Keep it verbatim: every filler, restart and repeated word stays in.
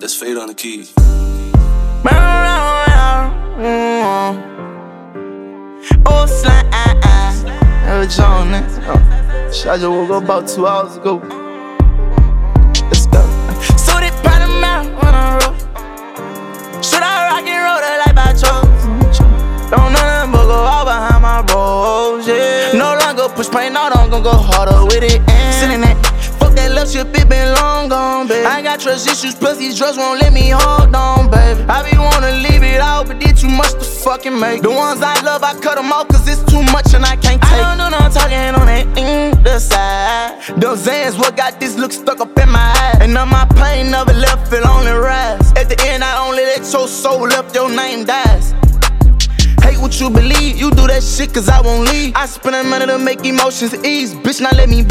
That's Fade on the keys. Oh, slime, never Jones. I just woke up about two hours ago. Let's go. Suited Panama on a road. Should I rock and roll the life I chose? Don't nothing but go all behind my bros, yeah. No longer push pain out, I'm gon' go harder with it. And sitting that, fuck that love shit, it been long gone, baby. I ain't got trust issues, plus these drugs won't let me hold on, baby. I be wanna leave it out, but did too much to fucking make. The ones I love, I cut them off, cause it's too much and I can't take. I don't know no talking on that in the side. Those Zans, what got this look stuck up in my eye. And now my pain never left, it only rise. At the end, I only let your soul up, your name dies. Hate what you believe, you do that shit cause I won't leave. I spend a minute to make emotions ease, bitch, now let me